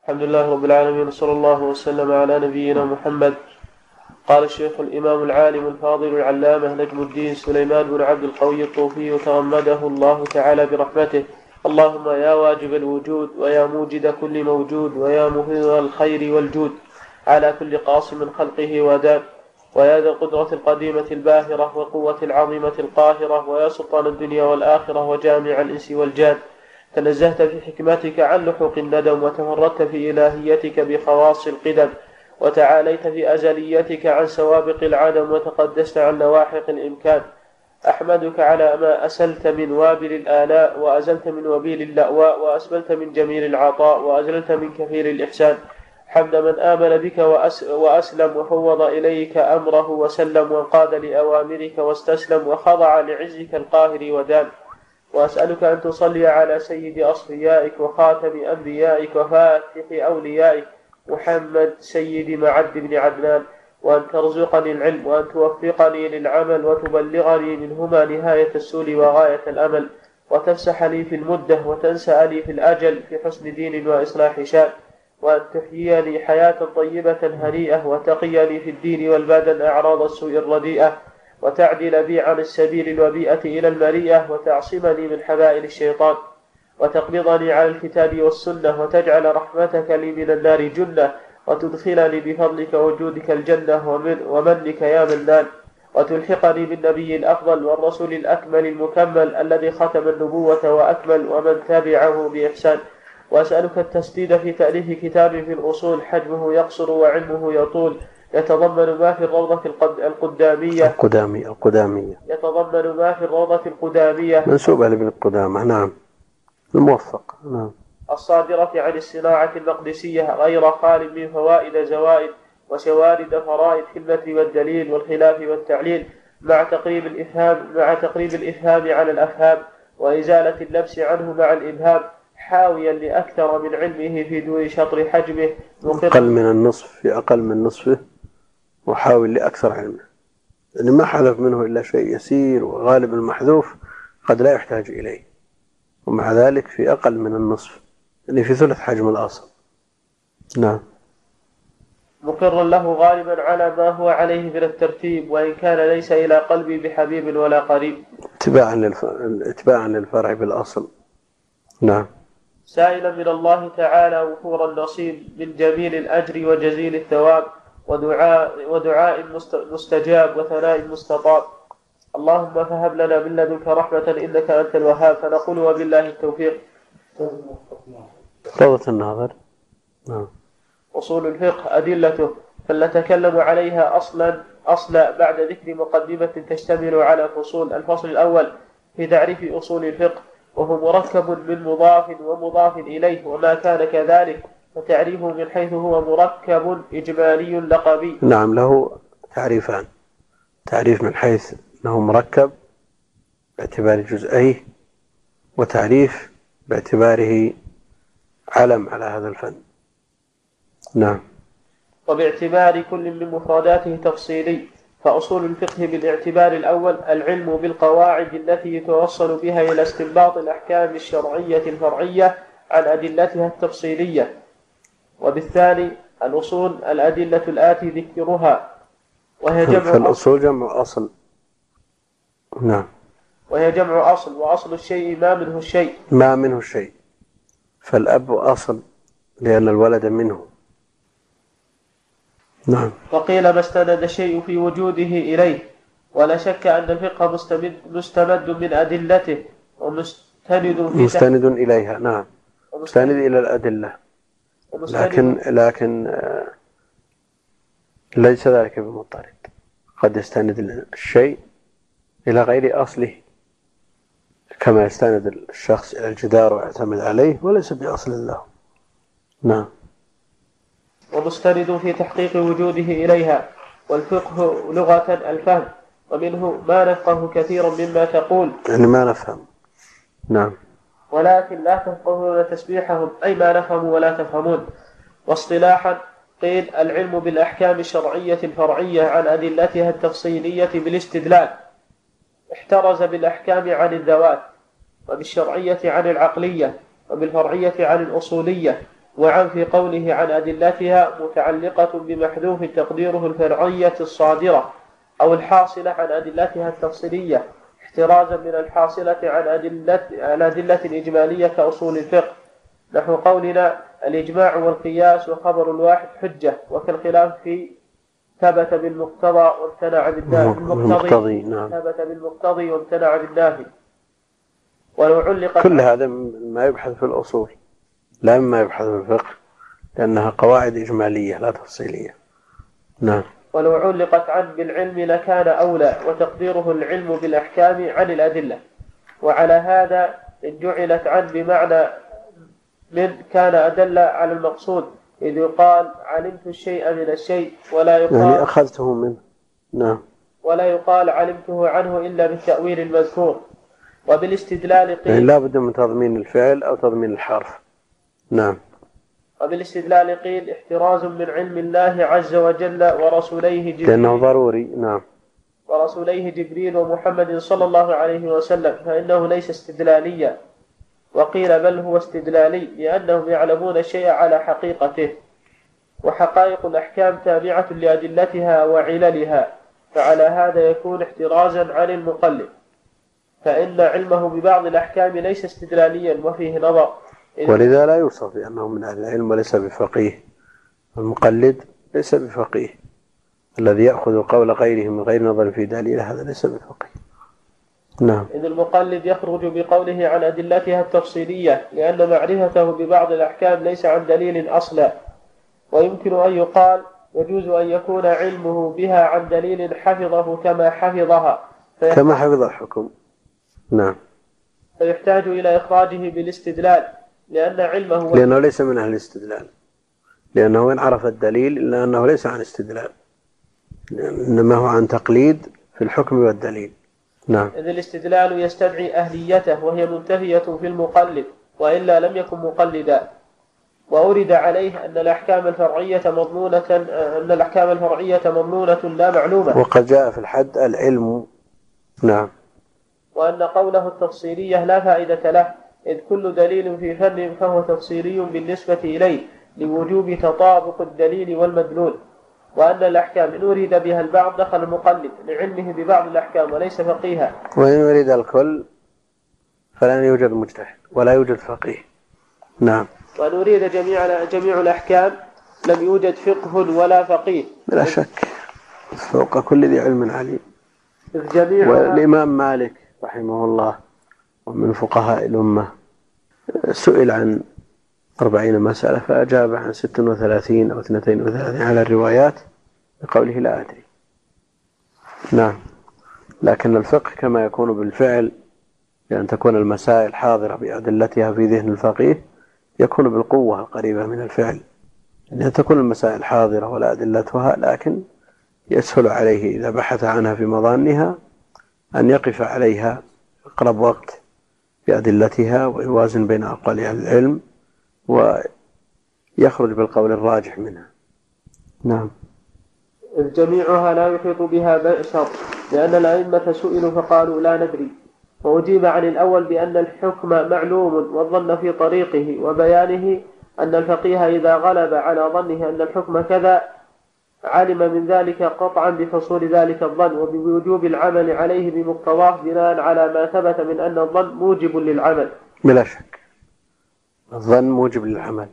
الحمد لله رب العالمين، صلى الله وسلم على نبينا محمد. قال الشيخ الإمام العالم الفاضل العلامة نجم الدين سليمان بن عبد القوي الطوفي تغمده الله تعالى برحمته: اللهم يا واجب الوجود ويا موجد كل موجود ويا مهر الخير والجود على كل قاصم خلقه ودان، ويا ذا القدرة القديمة الباهرة والقوة العظيمة القاهرة، ويا سلطان الدنيا والآخرة وجامع الإنس والجان، تنزهت في حكمتك عن لحوق الندم، وتفردت في إلهيتك بخواص القدم، وتعاليت في أزليتك عن سوابق العدم، وتقدست عن لواحق الإمكان. أحمدك على ما أسلت من وابل الآلاء، وأزلت من وبيل اللأواء، وأسبلت من جميل العطاء، وأزلت من كثير الإحسان، حمد من آمن بك وأسلم وفوض إليك أمره وسلم، وانقاد لأوامرك واستسلم، وخضع لعزك القاهر ودان. وأسألك أن تصلي على سيد أصفيائك وخاتم أنبيائك وفاتح أوليائك محمد سيد معد بن عدنان، وأن ترزقني العلم، وأن توفقني للعمل، وتبلغني منهما نهاية السول وغاية الأمل، وتفسح لي في المدة، وتنسأ لي في الأجل في حسن دين وإصلاح شان، وأن تحييني حياة طيبة هنيئة، وتقيني في الدين والبدن أعراض السوء الرديئة، وتعدل بي عن السبيل الوبيئة إلى المريئة، وتعصمني من حبائل الشيطان، وتقبضني على الكتاب والسنة، وتجعل رحمتك لي من النار جنة، وتدخلني بفضلك وجودك الجنة ومنك يا منان، وتلحقني بالنبي الأفضل والرسول الأكمل المكمل الذي ختم النبوة وأكمل، ومن تبعه بإحسان. وأسألك التسديد في تأليف كتاب في الأصول حجمه يقصر وعلمه يطول، يتضمن ما في الروضة القدامية يتضمن ما في الروضة القدامية منسوبة لابن القدامة، نعم، الموفق، نعم، الصادرة عن الصناعة المقدسية، غير خال من فوائد زوائد وشوارد فرائد في المتن والدليل والخلاف والتعليل، مع تقريب الإفهام على الأفهام، وإزالة اللبس عنه مع الإبهام، حاويا لأكثر من علمه في دون شطر حجمه، في أقل من نصفه، وحاول لأكثر علمه، يعني ما حذف منه إلا شيء يسير، وغالب المحذوف قد لا يحتاج إليه، ومع ذلك في أقل من النصف، يعني في ثلث حجم الأصل. نعم. مقر له غالبا على ما هو عليه من الترتيب، وإن كان ليس إلى قلبي بحبيب ولا قريب، اتباعا للفرع بالأصل. نعم. سائلا من الله تعالى وفور النصيب من جميل الأجر وجزيل الثواب، ودعاء مستجاب وثناء مستطاب. اللهم فهب لنا من لدنك رحمة إنك أنت الوهاب. فنقول وبالله التوفيق. روضة الناظر. نعم. أصول الفقه أدلته، فلنتكلم عليها أصلا بعد ذكر مقدمة تشتمل على فصول. الفصل الأول في تعريف أصول الفقه، وهو مركب من مضاف ومضاف إليه، وما كان كذلك فتعريفه من حيث هو مركب إجمالي لقبي. نعم، له تعريفان: تعريف من حيث أنه مركب باعتبار جزئيه، وتعريف باعتباره علم على هذا الفن. نعم. وباعتبار كل من مفرداته تفصيلي. فأصول الفقه بالاعتبار الأول العلم بالقواعد التي يتوصل بها إلى استنباط الأحكام الشرعية الفرعية عن أدلتها التفصيلية. وبالثاني الأصول الأدلة الآتي ذكرها، وهي جمع فالأصول جمع أصل. نعم. وهي جمع أصل، وأصل الشيء ما منه شيء، فالأب أصل لأن الولد منه. نعم. وقيل ما استند الشيء في وجوده إليه، ولا شك أن الفقه مستمد من أدلته مستند إليها. نعم، مستند إلى الأدلة، لكن ليس ذلك بمضطرد. قد يستند الشيء إلى غير أصله، كما يستند الشخص إلى الجدار ويعتمد عليه وليس بأصل له. نعم. ومستند في تحقيق وجوده إليها. والفقه لغة الفهم، ومنه ما نفقه كثيرا مما تقول، يعني ما نفهم. نعم. ولكن لا تفقهون تسبيحهم، أي ما نفهموا ولا تفهمون. واصطلاحا قيل العلم بالأحكام الشرعية الفرعية عن أدلتها التفصيلية بالاستدلال، احترز بالأحكام عن الذوات، وبالشرعية عن العقلية، وبالفرعية عن الأصولية، وعن في قوله عن أدلتها متعلقة بمحذوف تقديره الفرعية الصادرة أو الحاصلة عن أدلتها التفصيلية، احترازا من الحاصلة عن أدلة الإجمالية كأصول الفقه، نحو قولنا الإجماع والقياس وخبر الواحد حجة، وكالخلاف في ثبت بالمقتضى وامتنع بالنافي، نعم. ثبت بالمقتضي وامتنع بالنافي. ولو علقت كل هذا ما يبحث في الأصول لا مما يبحث في الفقه، لأنها قواعد إجمالية لا تفصيلية. نعم. ولو علقت عن بالعلم لكان أولى، وتقديره العلم بالأحكام عن الأدلة. وعلى هذا إن جعلت عن بمعنى من كان أدل على المقصود، إذ يقال علمت الشيء من الشيء ولا يقال يعني أخذته منه. نعم. ولا يقال علمته عنه إلا بالتأويل المذكور. وبالاستدلال قيل يعني لا بد من تضمين الفعل أو تضمين الحرف. نعم. وبالاستدلال قيل احتراز من علم الله عز وجل ورسوليه جبريل، لأنه ضروري. نعم. ورسوليه جبريل ومحمد صلى الله عليه وسلم، فإنه ليس استدلاليا. وقيل بل هو استدلالي، لأنهم يعلمون الشيء على حقيقته، وحقائق الأحكام تابعة لأدلتها وعللها، فعلى هذا يكون احترازا عن المقلد، فإن علمه ببعض الأحكام ليس استدلاليا وفيه نظر. ولذا لا يوصف بأنه من أهل العلم وليس بفقيه. المقلد ليس بفقيه، الذي يأخذ قول غيره من غير نظر في دليل هذا ليس بفقيه. نعم. إذ المقلد يخرج بقوله عن أدلتها التفصيلية، لأن معرفته ببعض الأحكام ليس عن دليل أصلا. ويمكن أن يقال يجوز أن يكون علمه بها عن دليل حفظه كما حفظها، كما حفظ الحكم. نعم. فيحتاج إلى إخراجه بالاستدلال، لأنه ليس من أهل الاستدلال، لأنه وإن عرف الدليل إلا أنه ليس عن استدلال، إنما هو عن تقليد في الحكم والدليل. نعم. إذ الاستدلال يستدعي أهليته، وهي منتفية في المقلد، وإلا لم يكن مقلدا. وأورد عليه أن الأحكام الفرعية مضمونة لا معلومة، وقد جاء في الحد العلم. نعم. وأن قوله التفصيلية لا فائدة له، إذ كل دليل في فن فهو تفصيلي بالنسبة إليه لوجوب تطابق الدليل والمدلول. وأن الأحكام إن أريد بها البعض دخل المقلد لعلمه ببعض الأحكام وليس فقيها، وإن أريد الكل فلن يوجد مجتهد ولا يوجد فقيه. نعم. وأن أريد جميع الأحكام لم يوجد فقه ولا فقيه، بلا شك فوق كل ذي علم عليم. والإمام مالك رحمه الله ومن فقهاء الأمة سئل عن 40 مسألة فأجاب عن 36 أو 32 على الروايات بقوله لا أدري. نعم. لكن الفقه كما يكون بالفعل، لأن تكون المسائل حاضرة بأدلتها في ذهن الفقيه، يكون بالقوة القريبة من الفعل، لأن تكون المسائل حاضرة ولا أدلتها، لكن يسهل عليه إذا بحث عنها في مظانها أن يقف عليها أقرب وقت بأدلتها ويوازن بين أقوال أهل العلم ويخرج بالقول الراجح منها. نعم. إذ جميعها لا يحيط بها بشر، لأن الأئمة سئلوا فقالوا لا ندري، وأجيب عن الأول بأن الحكم معلوم والظن في طريقه، وبيانه أن الفقيه إذا غلب على ظنه أن الحكم كذا علم من ذلك قطعا بحصول ذلك الظن وبوجوب العمل عليه بمقتضاه بناء على ما ثبت من أن الظن موجب للعمل. بلا شك الظن موجب للعمل،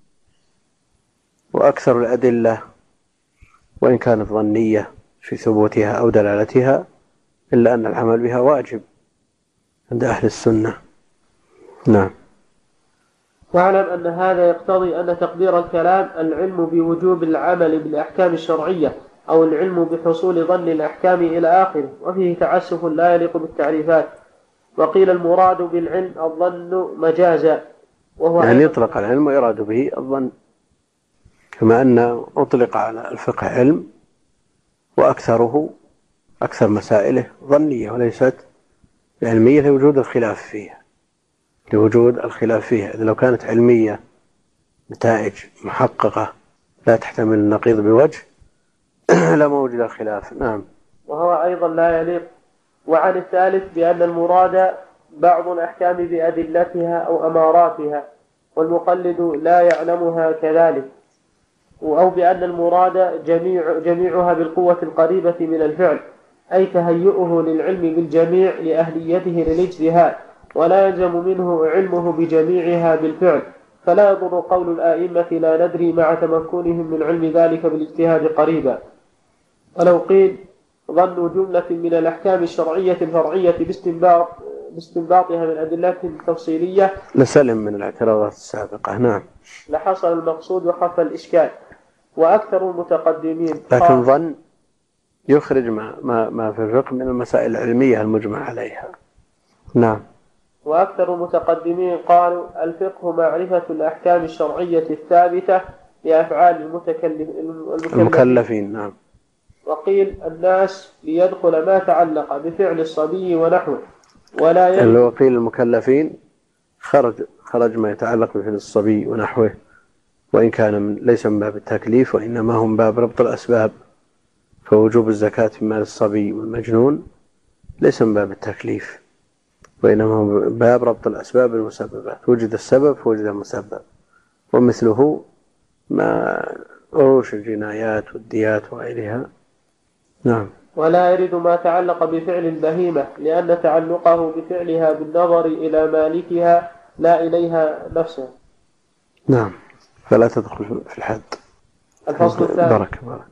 وأكثر الأدلة وإن كانت ظنية في ثبوتها أو دلالتها إلا أن العمل بها واجب عند أهل السنة. نعم. واعلم أن هذا يقتضي أن تقدير الكلام العلم بوجوب العمل بالأحكام الشرعية أو العلم بحصول ظن الأحكام إلى آخره، وفيه تعسف لا يليق بالتعريفات. وقيل المراد بالعلم الظن مجازا، وهو يعني يطلق العلم ويراد به الظن، كما أن أطلق على الفقه علم وأكثر مسائله ظنية وليست علمية لوجود الخلاف فيها. إذا لو كانت علمية نتائج محققة لا تحتمل النقيض بوجه لما وجد الخلاف. نعم. وهو أيضا لا يليق. وعن الثالث بأن المراد بعض الأحكام بأدلتها أو أماراتها، والمقلد لا يعلمها كذلك، أو بأن المراد جميعها بالقوة القريبة من الفعل، أي تهيئه للعلم بالجميع لأهليته للاجتهاد، ولا يلزم منه علمه بجميعها بالفعل، فلا يضر قول الآئمة لا ندري مع تمكنهم من علم ذلك بالاجتهاد قريبا. ولو قيل ظن جملة من الأحكام الشرعية الفرعية باستنباطها من أدلة تفصيلية لسلم من الاعتراضات السابقة. نعم. لحصل المقصود وخف الإشكال. وأكثر المتقدمين لكن ظن يخرج ما في الفقه من المسائل العلمية المجمع عليها. نعم. وأكثر المتقدمين قالوا الفقه معرفة الأحكام الشرعية الثابتة لأفعال المكلفين. نعم. وقيل الناس ليدخل ما تعلق بفعل الصبي ونحوه، ولا اللي وقيل المكلفين خرج ما يتعلق بفعل الصبي ونحوه، وإن كان ليس من باب التكليف وإنما هم باب ربط الأسباب، فوجوب الزكاة في مال الصبي والمجنون ليس من باب التكليف وإنما هم باب ربط الأسباب المسببات، وجد السبب فوجد المسبب، ومثله ما عروش الجنايات والديات وغيرها. نعم. ولا يرد ما تعلق بفعل البهيمة، لأن تعلقه بفعلها بالنظر إلى مالكها لا إليها نفسها. نعم. فلا تدخل في الحد. الفصل الثاني. بارك.